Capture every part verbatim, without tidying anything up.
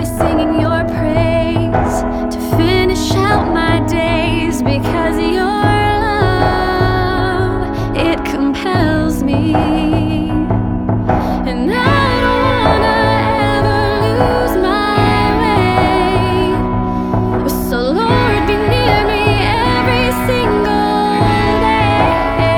singing your praise to finish out my days, because your love, it compels me. And I don't wanna ever lose my way. So Lord, be near me every single day.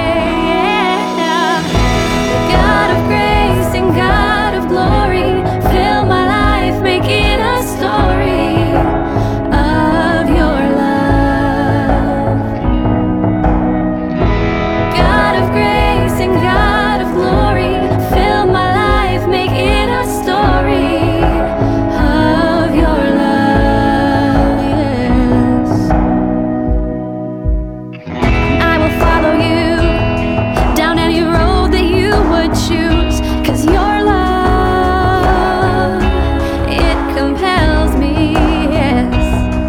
God of grace and God of glory, fill my life, make it a story of your love. God of grace and God of glory, fill my life, make it a story of your love, yes. I will follow you down any road that you would choose, 'cause your love, it compels me, yes.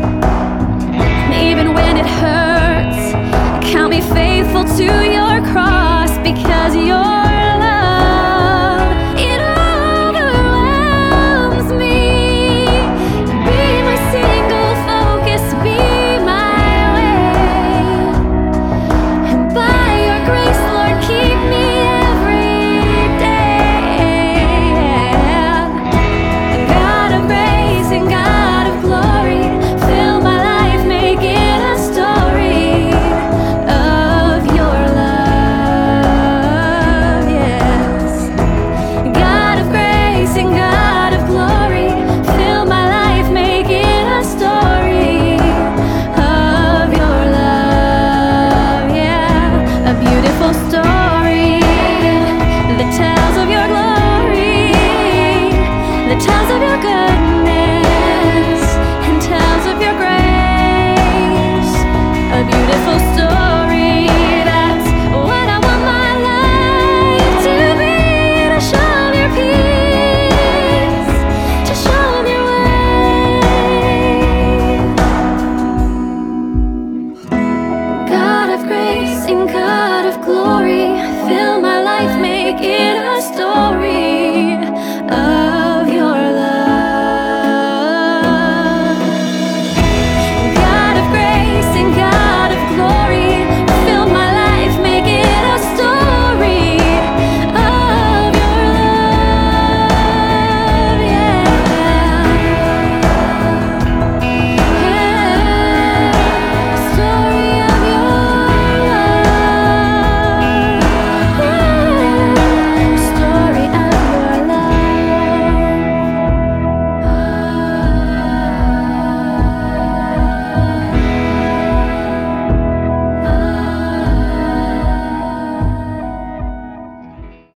Even when it hurts, count me faithful to your cross, because your love, it overwhelms me. Be my single focus, be my way. And by your grace, Lord, keep me every day. God of grace and God of glory, fill my life, make it a story of your love, yes. God of grace and God of glory, fill my life, make it a story of your love, yeah. A beautiful story that tells of your glory, that tells